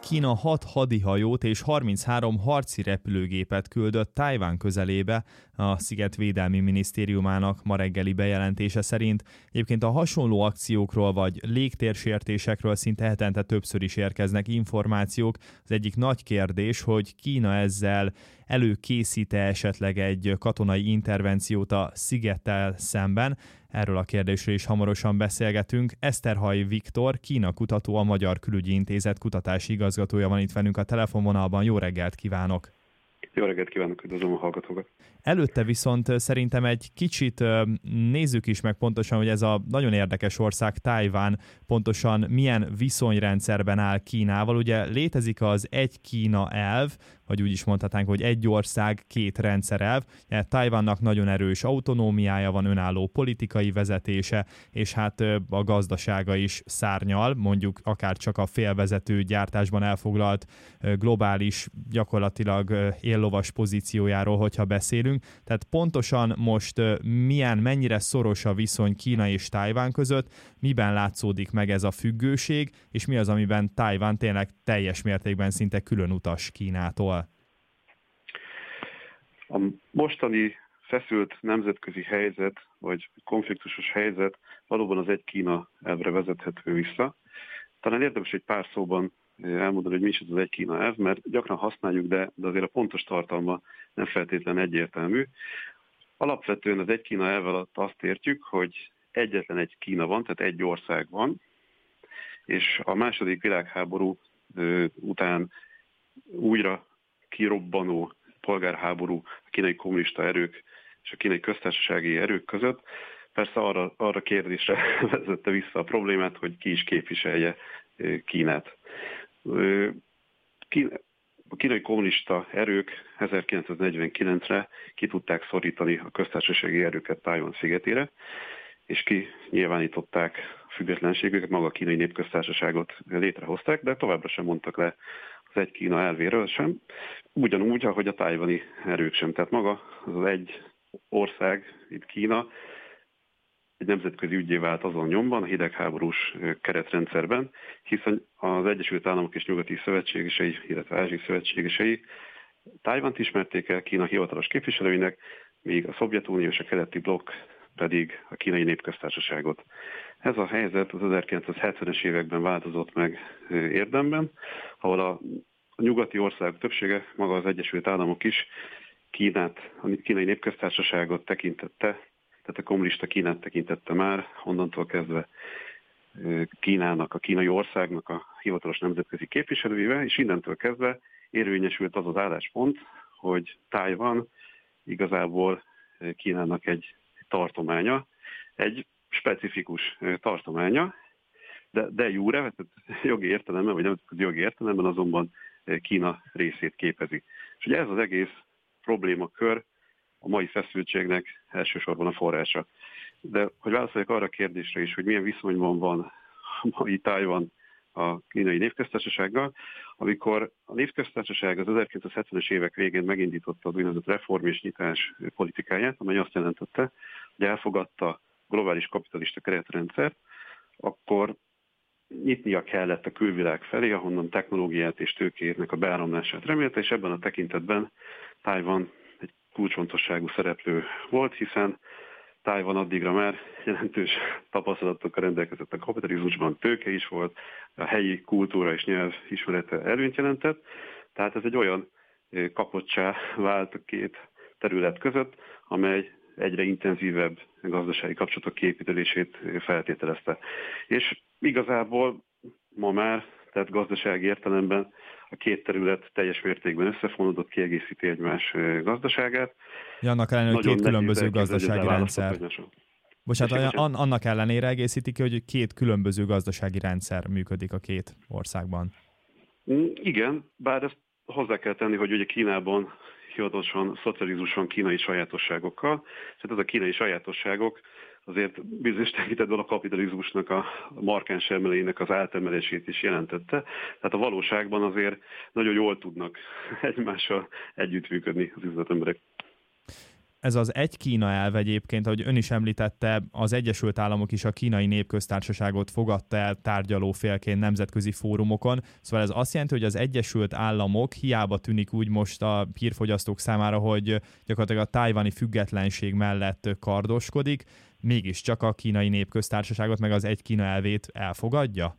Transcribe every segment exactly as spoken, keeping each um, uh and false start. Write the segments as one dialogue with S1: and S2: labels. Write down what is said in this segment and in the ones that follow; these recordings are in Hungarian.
S1: Kína hat hadihajót és harminchárom harci repülőgépet küldött Tajvan közelébe, a sziget védelmi minisztériumának ma reggeli bejelentése szerint. Egyébként a hasonló akciókról vagy légtérsértésekről szinte hetente többször is érkeznek információk. Az egyik nagy kérdés, hogy Kína ezzel előkészít-e esetleg egy katonai intervenciót a szigettel szemben. Erről a kérdésről is hamarosan beszélgetünk. Eszterhaj Viktor, Kína kutató, a Magyar Külügyi Intézet kutatási igazgatója van itt velünk a telefonvonalban. Jó reggelt kívánok!
S2: Jó reggelt kívánok, üdvözlöm a hallgatókat!
S1: Előtte viszont szerintem egy kicsit nézzük is meg pontosan, hogy ez a nagyon érdekes ország, Tajvan, pontosan milyen viszonyrendszerben áll Kínával. Ugye létezik az egy Kína elv, vagy úgy is mondhatnánk, hogy egy ország, két rendszer elv. Tajvannak nagyon erős autonómiája van, önálló politikai vezetése, és hát a gazdasága is szárnyal, mondjuk akár csak a félvezető gyártásban elfoglalt globális, gyakorlatilag éllovas pozíciójáról, hogyha beszélünk. Tehát pontosan most milyen, mennyire szoros a viszony Kína és Tajvan között, miben látszódik meg ez a függőség, és mi az, amiben Tajvan tényleg teljes mértékben szinte külön utas Kínától?
S2: A mostani feszült nemzetközi helyzet, vagy konfliktusos helyzet valóban az egy Kína elvre vezethető vissza. Talán érdemes egy pár szóban elmondani, hogy mi is az egy Kína elv, mert gyakran használjuk, de, de azért a pontos tartalma nem feltétlenül egyértelmű. Alapvetően az egy Kína elv alatt azt értjük, hogy egyetlen egy Kína van, tehát egy ország van, és a második világháború után újra kirobbanó polgárháború a kínai kommunista erők és a kínai köztársasági erők között persze arra, arra kérdésre vezette vissza a problémát, hogy ki is képviselje Kínát. A kínai kommunista erők ezerkilencszáznegyvenkilencre ki tudták szorítani a köztársasági erőket Tajvan szigetére, és kinyilvánították függetlenségüket, maga a kínai népköztársaságot létrehozták, de továbbra sem mondtak le az egy Kína elvéről sem, ugyanúgy, ahogy a tajvani erők sem. Tehát maga az egy ország, itt Kína, egy nemzetközi ügyé vált azon nyomban, a hidegháborús keretrendszerben, hiszen az Egyesült Államok és nyugati szövetségesei, illetve ázsiai szövetségesei Tajvant ismerték el Kína hivatalos képviselőinek, míg a Szovjetunió és a keleti blokk pedig a kínai népköztársaságot. Ez a helyzet az ezerkilencszázhetvenes években változott meg érdemben, ahol a nyugati országok többsége, maga az Egyesült Államok is Kínát, a kínai népköztársaságot tekintette, tehát a kommunista Kínát tekintette már, onnantól kezdve Kínának, a kínai országnak a hivatalos nemzetközi képviselőivel, és innentől kezdve érvényesült az az álláspont, hogy Tajvan igazából Kínának egy tartománya, egy specifikus tartománya, de, de jure, tehát jogi értelemben, vagy nemzetközi jogi értelemben azonban Kína részét képezi. És ugye ez az egész problémakör a mai feszültségnek elsősorban a forrása. De hogy válaszoljak arra a kérdésre is, hogy milyen viszonyban van a mai Tajvan a kínai népköztársasággal, amikor a népköztársaság az ezerkilencszázhetvenes évek végén megindította az úgynevezett reform és nyitás politikáját, amely azt jelentette, hogy elfogadta a globális kapitalista keretrendszert, akkor nyitnia kellett a külvilág felé, ahonnan technológiát és tőkének a beáramlását remélte, és ebben a tekintetben Tajvan egy kulcsfontosságú szereplő volt, hiszen Tajvan addigra már jelentős tapasztalatokkal rendelkezett a kapitalizmusban, tőke is volt, a helyi kultúra és nyelv ismerete előnyt jelentett, tehát ez egy olyan kapottá vált a két terület között, amely egyre intenzívebb gazdasági kapcsolatok kiépítését feltételezte. És igazából ma már, tehát gazdasági értelemben a két terület teljes mértékben összefonódott, kiegészíti egymás gazdaságát.
S1: Ja, annak ellenére, hogy két különböző gazdasági rendszer. Bocsánat, annak ellenére egészítik ki, hogy két különböző gazdasági rendszer működik a két országban.
S2: Igen, bár ezt hozzá kell tenni, hogy ugye Kínában hivatalosan szocializmus van kínai sajátosságokkal, tehát ez a kínai sajátosságok azért bizonyos tekintetben a kapitalizmusnak a markáns emelének az átemelését is jelentette. Tehát a valóságban azért nagyon jól tudnak egymással együttműködni az üzletemberek.
S1: Ez az egy Kína elv egyébként, ahogy ön is említette, az Egyesült Államok is a Kínai Népköztársaságot fogadta el tárgyalófélként nemzetközi fórumokon. Szóval ez azt jelenti, hogy az Egyesült Államok hiába tűnik úgy most a hírfogyasztók számára, hogy gyakorlatilag a tájvani függetlenség mellett kardoskodik, mégiscsak a Kínai Népköztársaságot meg az egy Kína elvét elfogadja?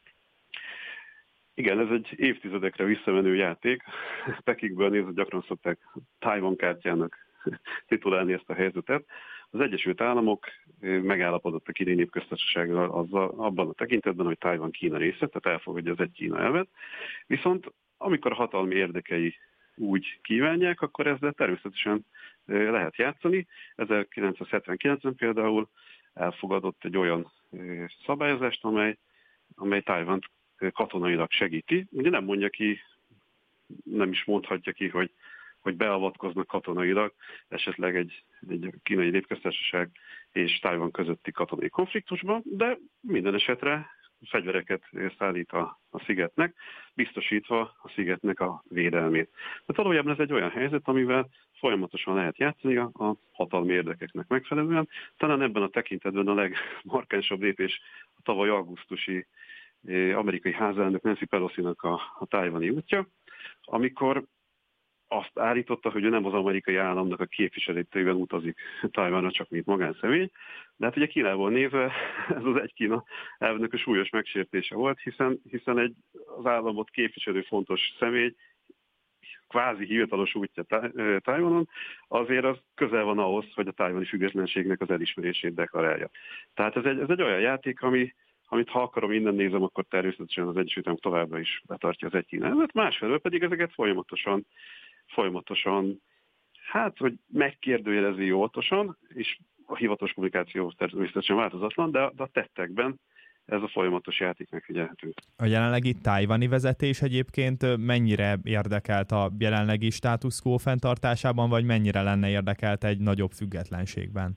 S2: Igen, ez egy évtizedekre visszamenő játék. Pekingben nézve gyakran szokták Tájvan kártyának titulálni ezt a helyzetet. Az Egyesült Államok megállapodott a Kínai Népköztársasággal azzal, abban a tekintetben, hogy Tájvan Kína része, tehát elfogadja az egy Kína elvet. Viszont amikor a hatalmi érdekei úgy kívánják, akkor ezzel természetesen lehet játszani. ezerkilencszázhetvenkilencben például elfogadott egy olyan szabályozást, amely, amely Tájvant katonailag segíti. Ugye nem mondja ki, nem is mondhatja ki, hogy, hogy beavatkoznak katonailag, esetleg egy, egy kínai népköztársaság és Tájvan közötti katonai konfliktusban, de minden esetre fegyvereket szállít a, a szigetnek, biztosítva a szigetnek a védelmét. Tehát valójában ez egy olyan helyzet, amivel folyamatosan lehet játszani a, a hatalmi érdekeknek megfelelően. Talán ebben a tekintetben a legmarkánsabb lépés a tavaly augusztusi amerikai házelnök Nancy Pelosinak a, a tájvani útja, amikor azt állította, hogy ő nem az amerikai államnak a képviseletében utazik Tájvanra, csak mint magánszemély, de hát ugye Kínából nézve ez az egy Kína elvnek a súlyos megsértése volt, hiszen, hiszen egy az államot képviselő fontos személy kvázi hivatalos útja Tájvanon, azért az közel van ahhoz, hogy a tájvani függetlenségnek az elismerését deklarálja. Tehát ez egy, ez egy olyan játék, ami amit ha akarom, innen nézem, akkor természetesen az Egyesült Államok továbbra is betartja az egy Kína elvet, másfelől pedig ezeket folyamatosan, folyamatosan, hát, hogy megkérdőjelezi óvatosan, és a hivatalos kommunikáció természetesen változatlan, de, de a tettekben ez a folyamatos játék megfigyelhető.
S1: A jelenlegi tájvani vezetés egyébként mennyire érdekelt a jelenlegi status quo fenntartásában, vagy mennyire lenne érdekelt egy nagyobb függetlenségben?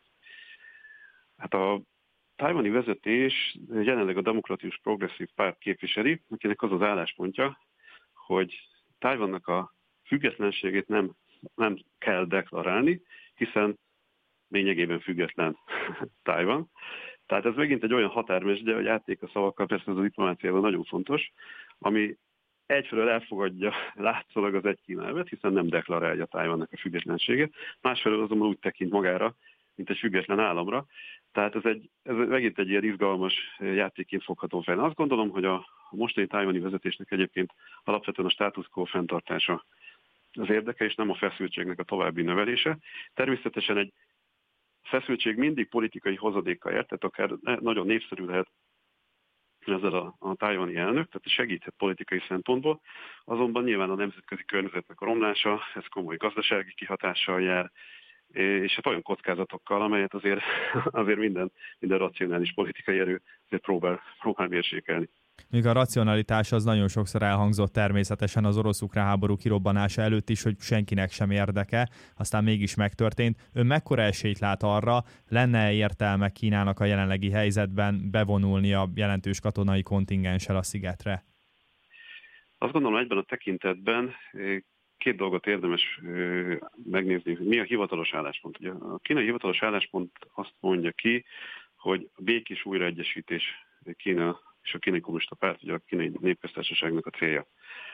S2: Hát a tájvani vezetés jelenleg a Demokratikus Progresszív Párt képviseli, akinek az az álláspontja, hogy Tájvannak a függetlenségét nem, nem kell deklarálni, hiszen lényegében független Tájvan. Tehát ez megint egy olyan határmesdje, hogy játék a szavakkal, persze ez a diplomáciában nagyon fontos, ami egyfelől elfogadja látszólag az egy Kína elvet, hiszen nem deklarálja Tájvannak a függetlenségét, másfelől azonban úgy tekint magára, mint egy független államra. Tehát ez, egy, ez megint egy ilyen izgalmas játékként fogható fel. Azt gondolom, hogy a mostani tájvani vezetésnek egyébként alapvetően a status quo fenntartása az érdeke, és nem a feszültségnek a további növelése. Természetesen egy feszültség mindig politikai hozadékkal jár, tehát akár nagyon népszerű lehet ezzel a, a tájvani elnök, tehát segíthet politikai szempontból, azonban nyilván a nemzetközi környezetnek a romlása, ez komoly gazdasági kihatással jár, és hát olyan kockázatokkal, amelyet azért, azért minden, minden racionális politikai erő azért próbál, próbál mérsékelni.
S1: Még a racionalitás az nagyon sokszor elhangzott természetesen az orosz-ukrán háború kirobbanása előtt is, hogy senkinek sem érdeke, aztán mégis megtörtént. Ön mekkora esélyt lát arra, lenne értelme Kínának a jelenlegi helyzetben bevonulni a jelentős katonai kontingenssel a szigetre?
S2: Azt gondolom, egyben a tekintetben két dolgot érdemes megnézni, mi a hivatalos álláspont. Ugye a kínai hivatalos álláspont azt mondja ki, hogy a békés újraegyesítés Kína és a kínai kommunista párt, ugye a kínai népköztársaságnak a célja.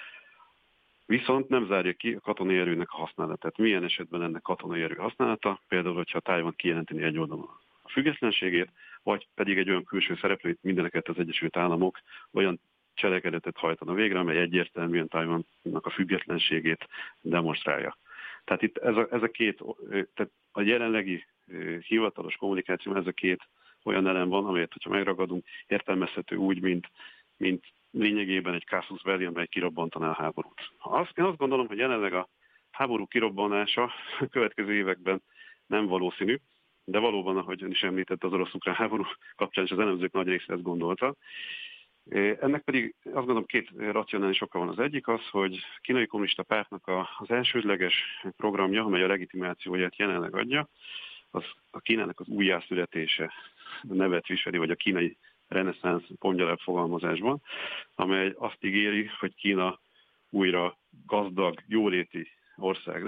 S2: Viszont nem zárja ki a katonai erőnek a használatát. Milyen esetben ennek katonai erő használata? Például, hogyha Tájvan kijelenteni egy oldalon a függetlenségét, vagy pedig egy olyan külső szereplőt, mindeneket az Egyesült Államok olyan cselekedetet hajtana végre, amely egyértelműen Tájvannak a függetlenségét demonstrálja. Tehát itt ez a, ez a két, tehát a jelenlegi hivatalos kommunikáció, ez a két olyan elem van, amelyet, hogyha megragadunk, értelmezhető úgy, mint, mint lényegében egy casus belli, amely kirobbantaná a háborút. Azt, én azt gondolom, hogy jelenleg a háború kirobbanása a következő években nem valószínű, de valóban, ahogy ön is említett, az orosz-ukrán háború kapcsán is az elemzők nagy része ezt gondolta. Ennek pedig azt gondolom két racionális oka van. Az egyik az, hogy a kínai kommunista pártnak az elsődleges programja, amely a legitimációját jelenleg adja, az a Kínának az újjászületése nevet viseli, vagy a kínai reneszánsz pontgyaláb fogalmazásban, amely azt ígéri, hogy Kína újra gazdag, jóléti ország lesz,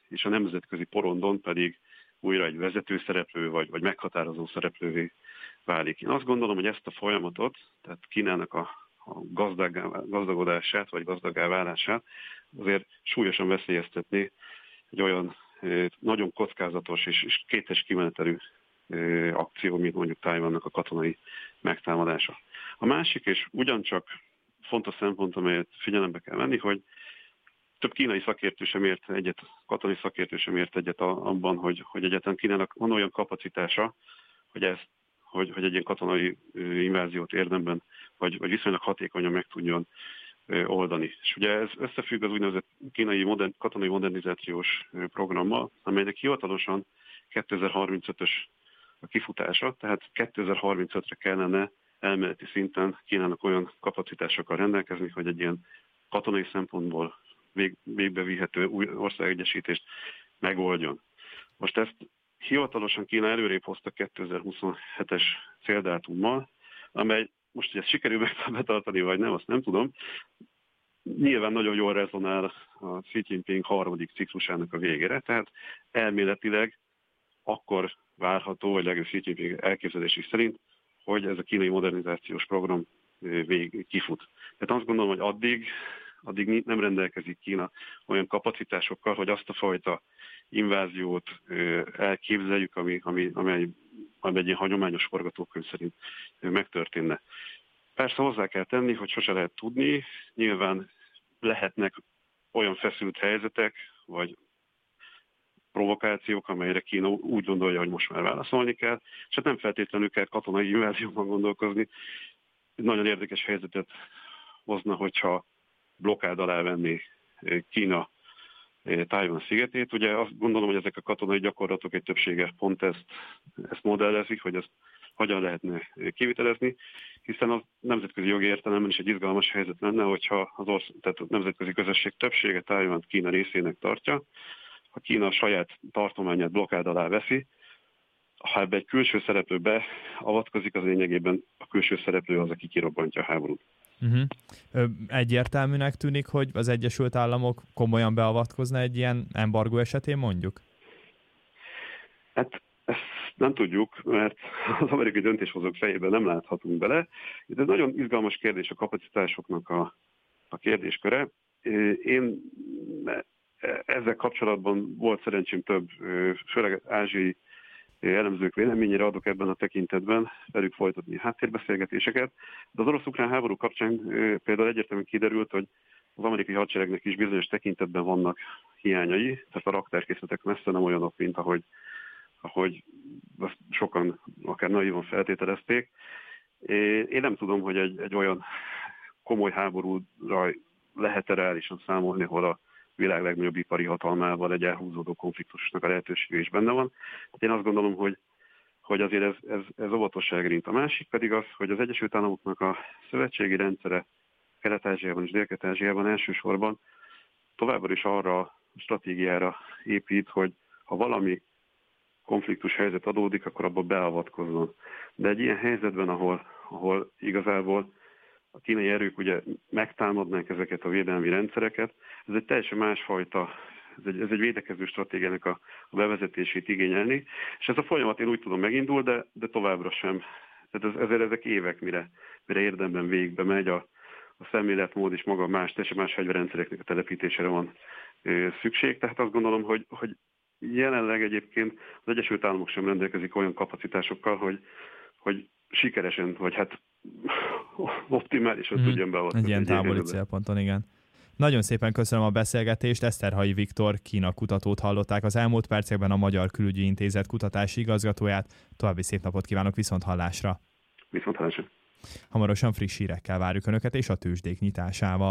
S2: és a nemzetközi porondon pedig újra egy vezető szereplő, vagy, vagy meghatározó szereplővé válik. Én azt gondolom, hogy ezt a folyamatot, tehát Kínának a, a gazdagodását, vagy gazdaggá válását azért súlyosan veszélyeztetné egy olyan nagyon kockázatos és, és kétes kimenetelű akció, mint mondjuk Tajvannak a katonai megtámadása. A másik, és ugyancsak fontos szempont, amelyet figyelembe kell venni, hogy több kínai szakértő sem ért egyet, katonai szakértő sem ért egyet abban, hogy, hogy egyáltalán Kínának van olyan kapacitása, hogy, ezt, hogy, hogy egy ilyen katonai inváziót érdemben, vagy, vagy viszonylag hatékonyan meg tudjon oldani. És ugye ez összefügg az úgynevezett kínai modern, katonai modernizációs programmal, amelynek hivatalosan kétezer-harmincötös a kifutása, tehát kétezer-harmincötre kellene elméleti szinten Kínának olyan kapacitásokkal rendelkezni, hogy egy ilyen katonai szempontból vég, végbevihető új országegyesítést megoldjon. Most ezt hivatalosan Kína előrébb hozta kétezer-huszonhetes céldátummal, amely most, hogy ezt sikerül betartani, vagy nem, azt nem tudom. Nyilván nagyon jól rezonál a Xi Jinping harmadik ciklusának a végére, tehát elméletileg akkor várható, vagy legalább Xi Jinping elképzelési szerint, hogy ez a kínai modernizációs program vég kifut. Tehát azt gondolom, hogy addig, addig nem rendelkezik Kína olyan kapacitásokkal, hogy azt a fajta inváziót elképzeljük, ami, ami, amely, amely egy ilyen hagyományos forgatókönyv szerint megtörténne. Persze hozzá kell tenni, hogy sose lehet tudni, nyilván lehetnek olyan feszült helyzetek, vagy provokációk, amelyre Kína úgy gondolja, hogy most már válaszolni kell, és hát nem feltétlenül kell katonai invázióban gondolkozni. Nagyon érdekes helyzetet hozna, hogyha blokkád alá venni Kína Tajvan szigetét. Ugye azt gondolom, hogy ezek a katonai gyakorlatok egy többsége pont ezt, ezt modellezik, hogy ezt hogyan lehetne kivitelezni, hiszen a nemzetközi jogi értelemben is egy izgalmas helyzet lenne, hogyha az orsz, tehát a nemzetközi közösség többsége Tajvant Kína részének tartja, ha Kína a saját tartományát blokkád alá veszi, ha ebbe egy külső szereplő beavatkozik, az lényegében a külső szereplő az, aki kirobbantja a háborút.
S1: Uh-huh. Egyértelműnek tűnik, hogy az Egyesült Államok komolyan beavatkozna egy ilyen embargó esetén mondjuk?
S2: Hát ezt nem tudjuk, mert az amerikai döntéshozók fejében nem láthatunk bele. Ez nagyon izgalmas kérdés a kapacitásoknak a, a kérdésköre. Én ezzel kapcsolatban volt szerencsém több, főleg ázsiai elemzők véleményére adok ebben a tekintetben, velük folytatni háttérbeszélgetéseket. De az orosz-ukrán háború kapcsán például egyértelműen kiderült, hogy az amerikai hadseregnek is bizonyos tekintetben vannak hiányai, tehát a raktárkészletek messze nem olyanok, mint ahogy, ahogy azt sokan akár naívan feltételezték. Én nem tudom, hogy egy, egy olyan komoly háborúra lehet-e reálisan számolni, ahol a világ legnagyobb ipari hatalmával egy elhúzódó konfliktusnak a lehetősége is benne van. Én azt gondolom, hogy, hogy azért ez, ez, ez óvatosság érint. A másik pedig az, hogy az Egyesült Államoknak a szövetségi rendszere Kelet-Ázsiában és Dél-Kelet-Ázsiában elsősorban továbbra is arra a stratégiára épít, hogy ha valami konfliktus helyzet adódik, akkor abba beavatkozzon. De egy ilyen helyzetben, ahol, ahol igazából a kínai erők ugye megtámadnák ezeket a védelmi rendszereket, ez egy teljesen másfajta, ez egy, ez egy védekező stratégiának a, a bevezetését igényelni, és ez a folyamat én úgy tudom megindul, de, de továbbra sem. Tehát ez, ezért ezek évek, mire, mire érdemben végbe megy, a, a szemléletmód és maga más, teljesen más fegyverrendszereknek a telepítésére van ö, szükség. Tehát azt gondolom, hogy, hogy jelenleg egyébként az Egyesült Államok sem rendelkezik olyan kapacitásokkal, hogy, hogy sikeresen, vagy hát optimálisan mm-hmm. tudjon beavatkozni.
S1: Egy ilyen távoli célponton, igen. Nagyon szépen köszönöm a beszélgetést. Eszterhalyi Viktor Kína kutatót hallották az elmúlt percekben, a Magyar Külügyi Intézet kutatási igazgatóját. További szép napot kívánok, viszont hallásra.
S2: Viszont hallásra.
S1: Hamarosan friss hírekkel várjuk Önöket és a tőzsdék nyitásával.